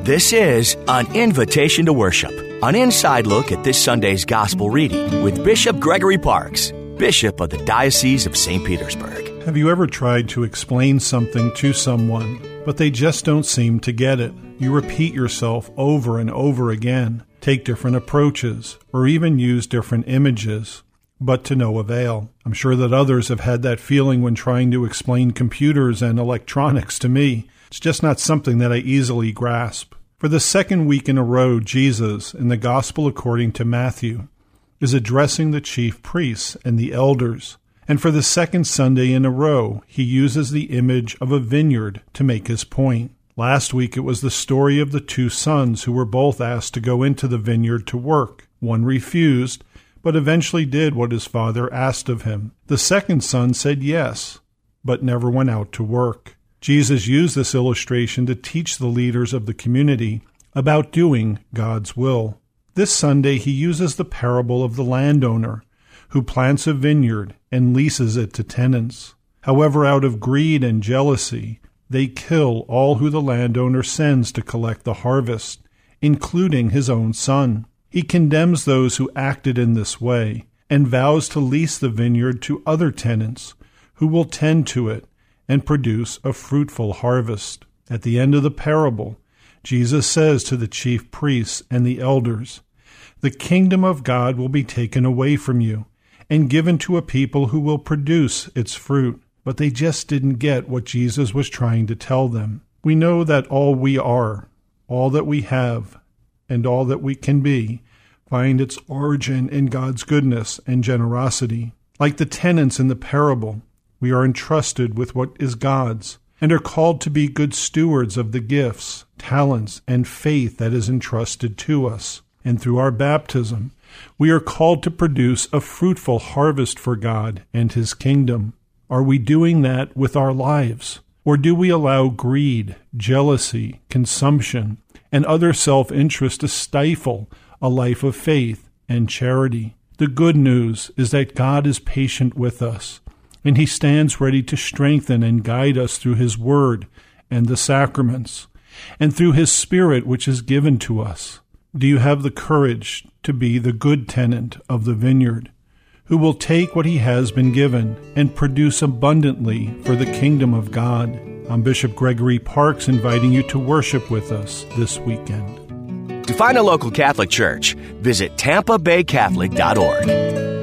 This is An Invitation to Worship, an inside look at this Sunday's Gospel reading with Bishop Gregory Parks, Bishop of the Diocese of St. Petersburg. Have you ever tried to explain something to someone, but they just don't seem to get it? You repeat yourself over and over again, take different approaches, or even use different images, but to no avail. I'm sure that others have had that feeling when trying to explain computers and electronics to me. It's just not something that I easily grasp. For the second week in a row, Jesus, in the Gospel according to Matthew, is addressing the chief priests and the elders. And for the second Sunday in a row, he uses the image of a vineyard to make his point. Last week it was the story of the two sons who were both asked to go into the vineyard to work. One refused, but eventually did what his father asked of him. The second son said yes, but never went out to work. Jesus used this illustration to teach the leaders of the community about doing God's will. This Sunday he uses the parable of the landowner who plants a vineyard and leases it to tenants. However, out of greed and jealousy, they kill all who the landowner sends to collect the harvest, including his own son. He condemns those who acted in this way and vows to lease the vineyard to other tenants who will tend to it and produce a fruitful harvest. At the end of the parable, Jesus says to the chief priests and the elders, "The kingdom of God will be taken away from you and given to a people who will produce its fruit." But they just didn't get what Jesus was trying to tell them. We know that all we are, all that we have, and all that we can be, find its origin in God's goodness and generosity. Like the tenants in the parable, we are entrusted with what is God's and are called to be good stewards of the gifts, talents, and faith that is entrusted to us. And through our baptism, we are called to produce a fruitful harvest for God and His kingdom. Are we doing that with our lives? Or do we allow greed, jealousy, consumption, and other self-interest to stifle a life of faith and charity? The good news is that God is patient with us, and He stands ready to strengthen and guide us through His Word and the sacraments, and through His Spirit which is given to us. Do you have the courage to be the good tenant of the vineyard, who will take what he has been given and produce abundantly for the kingdom of God? I'm Bishop Gregory Parks, inviting you to worship with us this weekend. To find a local Catholic church, visit TampaBayCatholic.org.